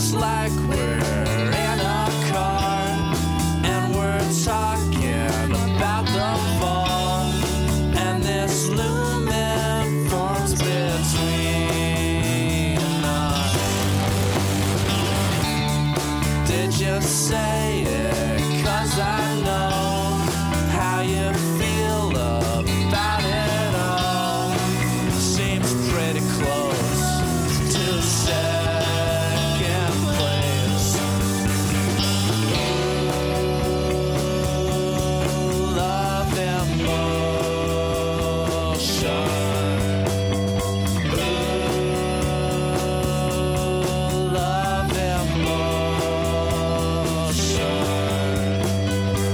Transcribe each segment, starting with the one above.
Looks like we're in a car and we're talking about the fall, and this lumen forms between us. Did you say it? 'Cause I know how you feel about it all. Seems pretty close to second place. Ooh, love emotion. Ooh, love emotion.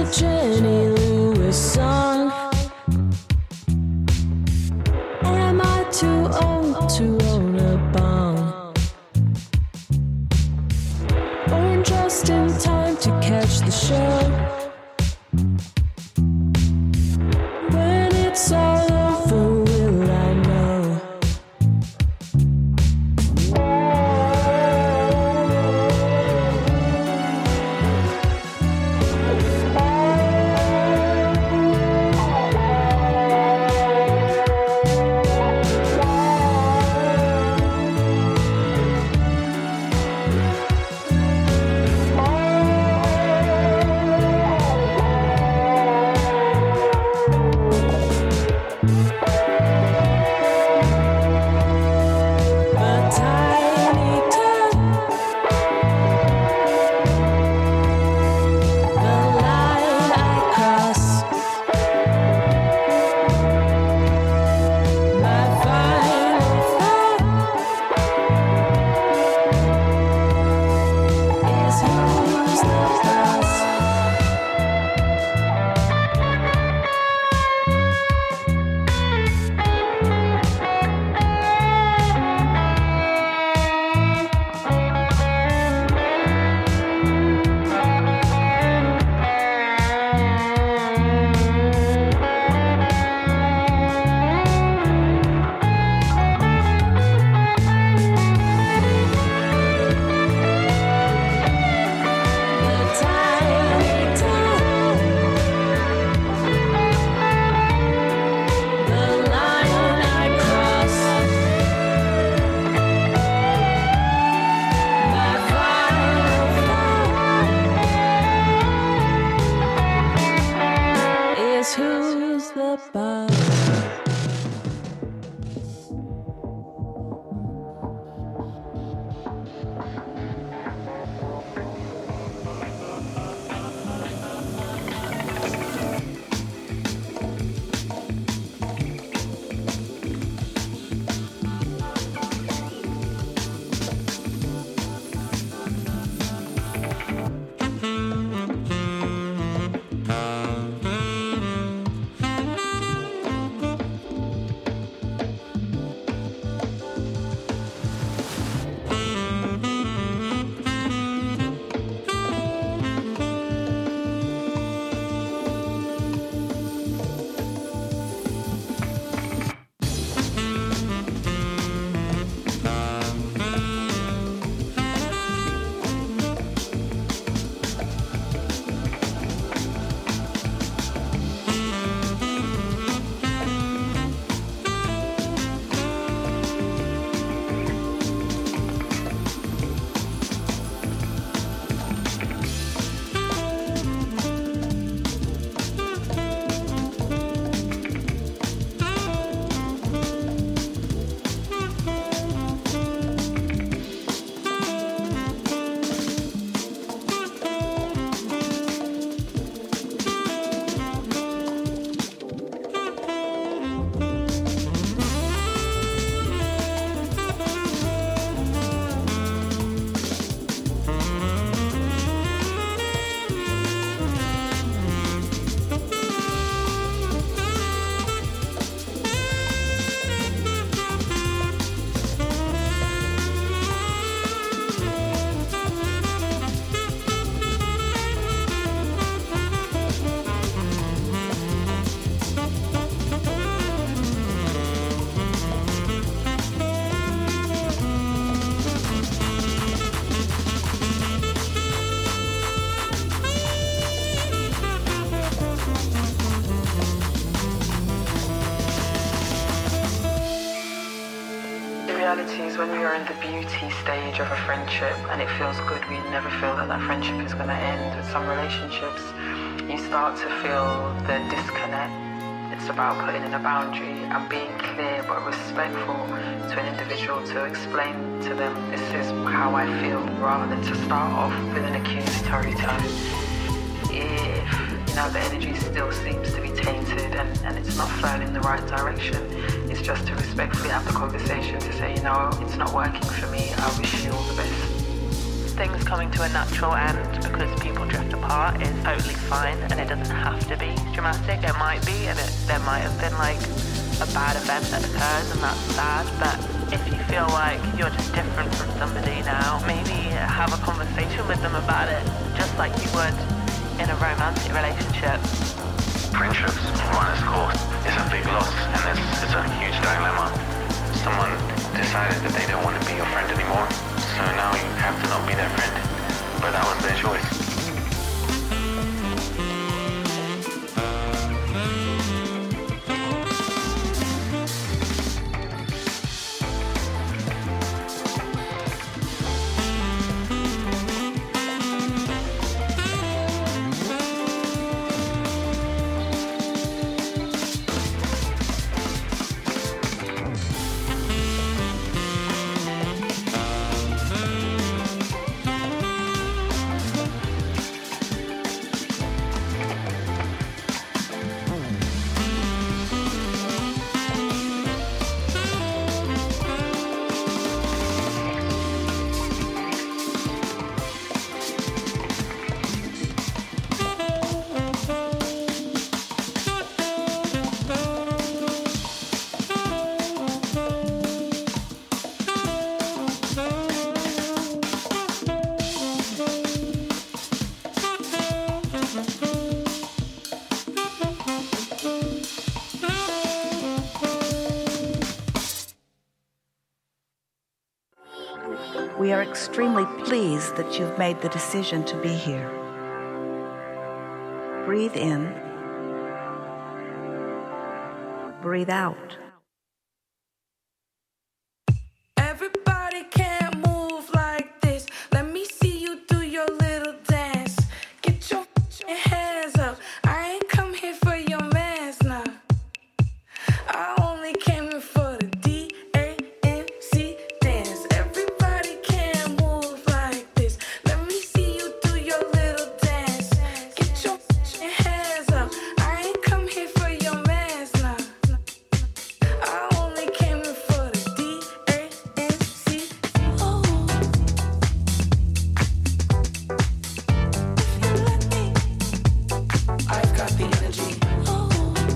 a Jenny Lewis song. Am I too old to own a bong? Born just in time to catch the show. When it's all over, will I know? Who's the boss? When we are in the beauty stage of a friendship and it feels good, we never feel that that friendship is going to end. With some relationships, you start to feel the disconnect. It's about putting in a boundary and being clear but respectful to an individual to explain to them this is how I feel, rather than to start off with an accusatory tone. If the energy still seems to be tainted and it's not flowing in the right direction, it's just to respectfully have the conversation to say, it's not working for me, I wish you all the best. Things come coming to a natural end because people drift apart is totally fine, and it doesn't have to be dramatic. It might be, and there might have been like a bad event that occurs, and that's sad. But if you feel like you're just different from somebody now, maybe have a conversation with them about it, just like you would in a romantic relationship. Friendships run its course. It's a big loss, and it's a huge dilemma. Someone decided that they don't want to be your friend anymore, so now you have to not be their friend. But that was their choice. We are extremely pleased that you've made the decision to be here. Breathe in. Breathe out. Everybody can't move like this. Let me see you do your little dance. Get your hands up. I ain't come here for your mess now. I only came here for the D-A-N-C dance. Everybody can't move like this. Let me see you do your little dance. Get your hands up. I ain't come here for your mess now. I only came here for the D-A-N-C. Oh, if you let me, I've got the energy. Oh,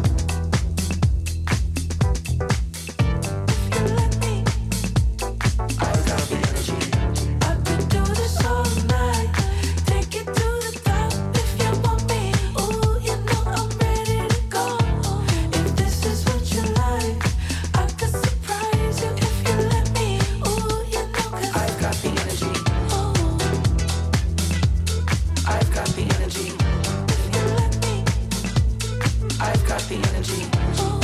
if you let me, I've got the energy. I could do this all night. Take it to the top if you want me. Ooh, you know I'm ready to go. If this is what you like, I could surprise you if you let me. Ooh, you know 'cause I've got the energy. Oh, I've got the energy. If you let me, I've got the energy. Oh,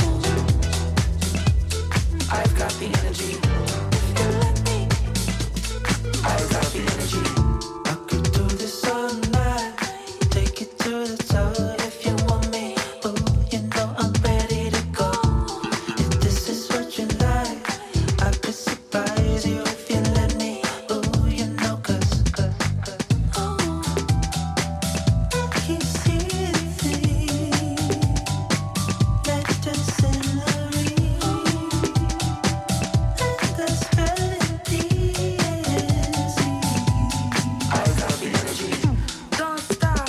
I've got the energy. If you let me, I've got the energy. I could do this all night. Take it to the top if you want me. Ooh, you know I'm ready to go. If this is what you like, I could surprise you if you let me. Ooh, you know 'cause oh, I can see anything. Let us in the ring. And there's melody. I've got the energy. Don't stop.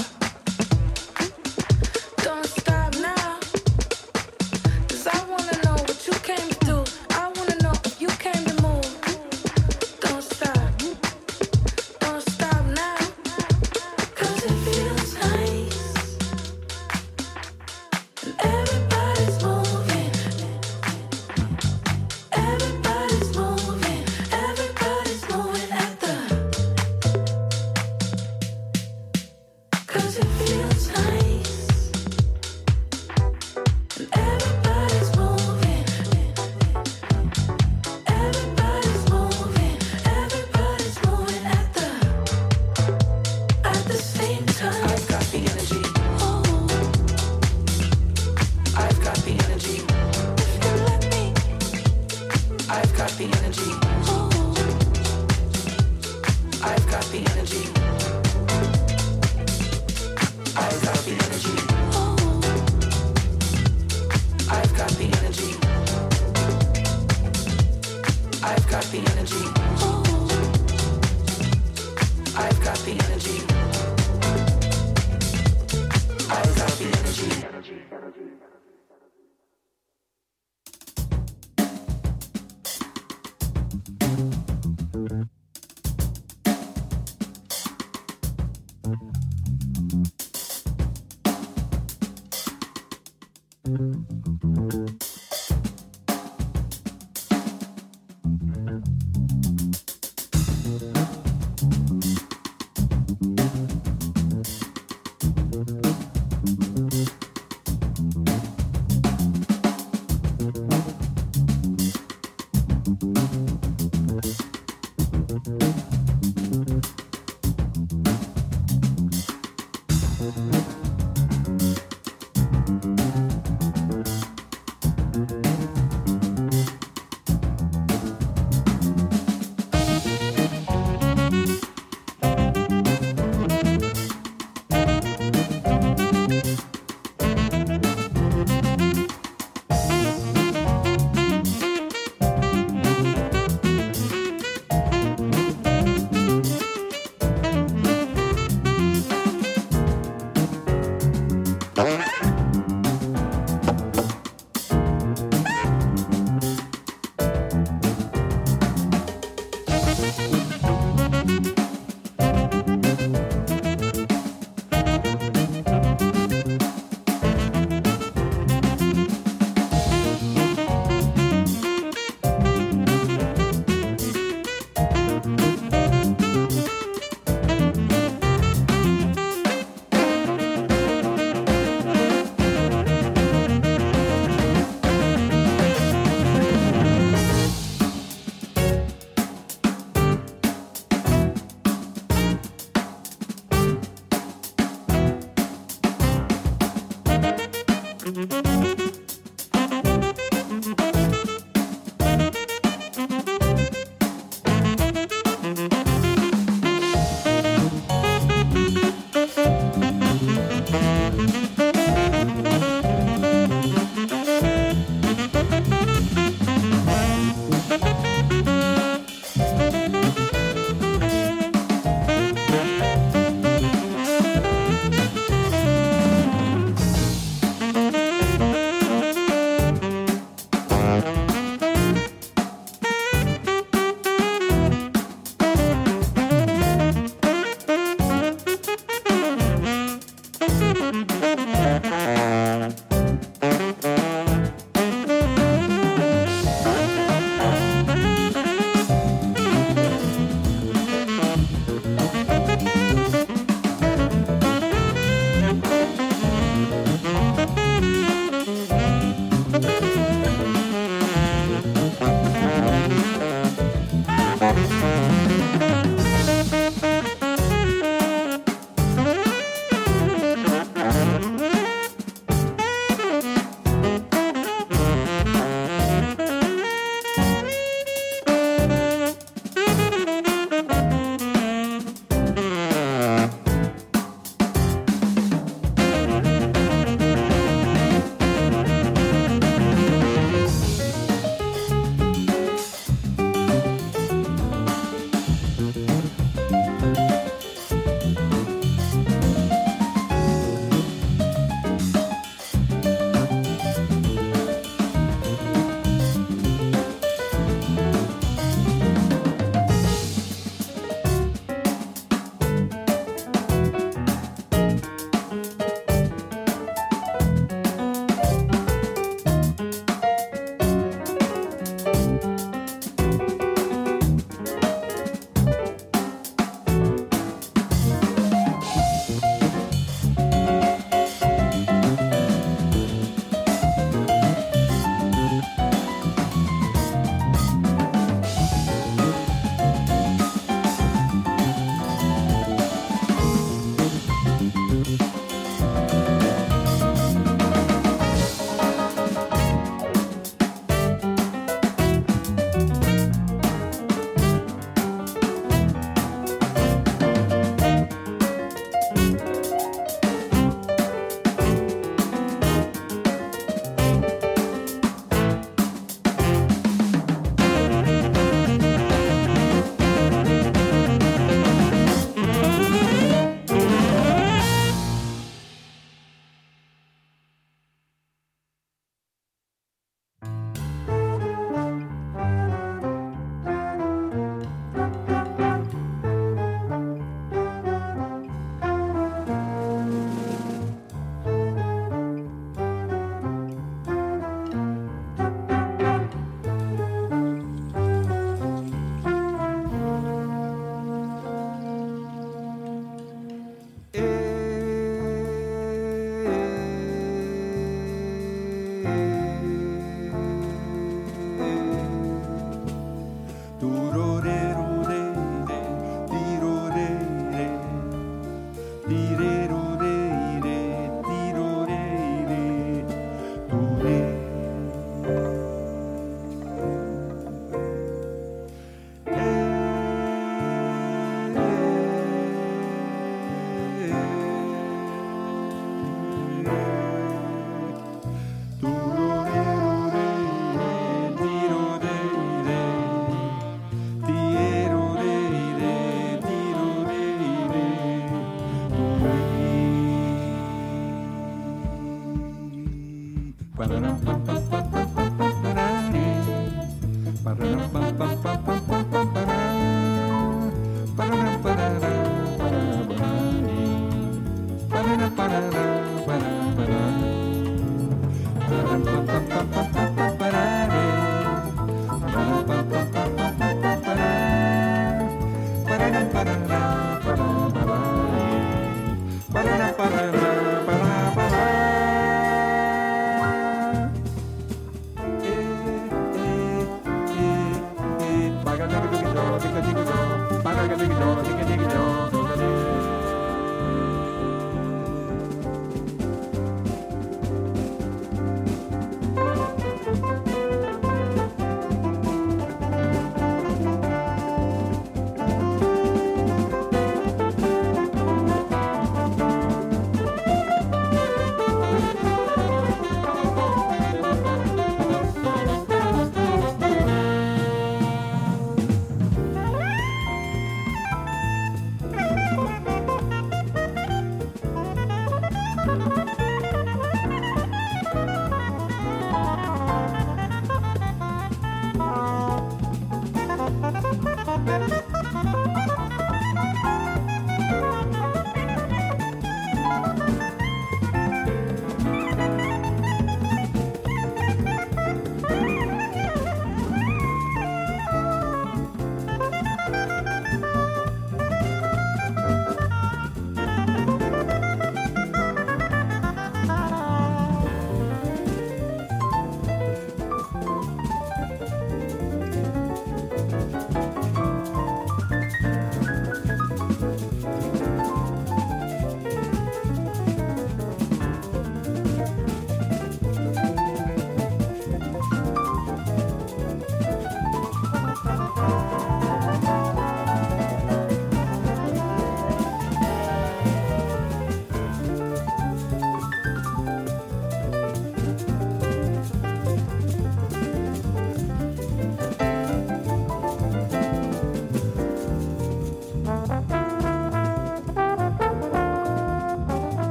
Don't stop now. 'Cause I wanna know what you came to do. I wanna know if you came to move. Don't stop. Don't stop now. 'Cause it feels nice. And everybody's moving. Everybody's moving. Everybody's moving at the 'cause it feels nice. And everybody's moving. Everybody's moving. Everybody's moving at the same time. I've got the energy. Oh, I've got the energy. If you let me, I've got the energy. Oh, I've got the energy. I've got the energy. Oh, I've got the energy. I've got the energy. Oh, I've got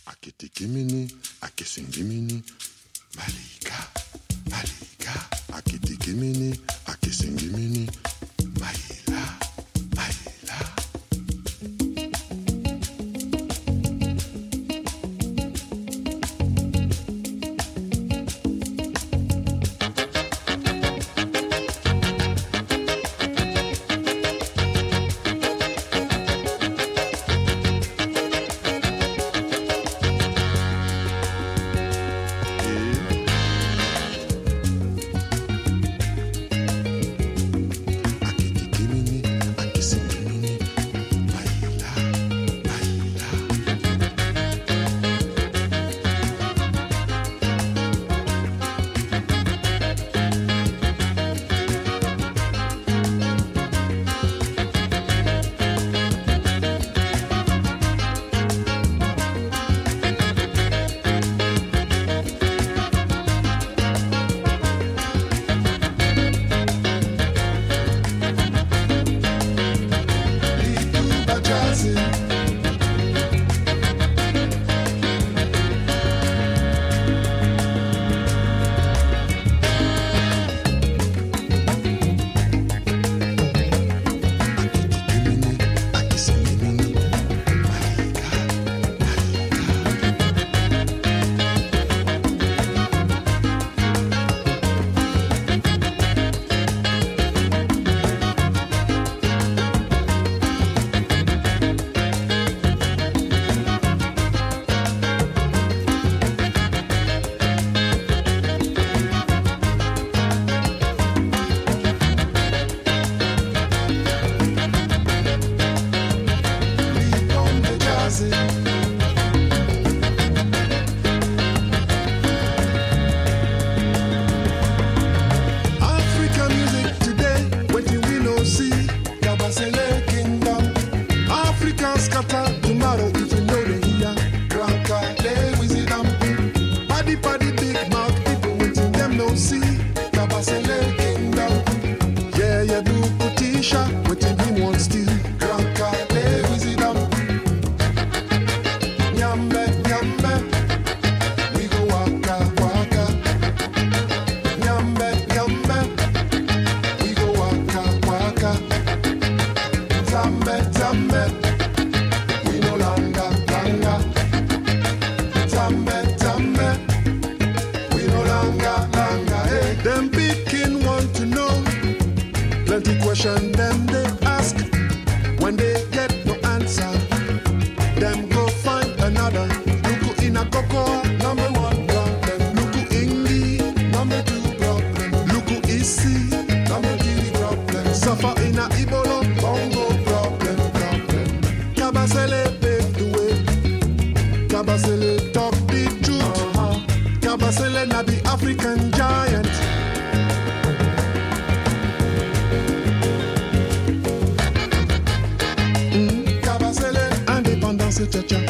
Akitikimini, akisingimini, Malika, Malika, akitikimini, akisingimini, Maila, Maila. Question them they ask, when they get no answer, them go find another. Look in a cocoa, number one problem. Look English, number two problem. Look easy, number three problem. Suffer in a Ebola, Bongo problem. Kabasele pave the way. Kabasele talk the truth. Kabasele na the African giant. Cha-cha.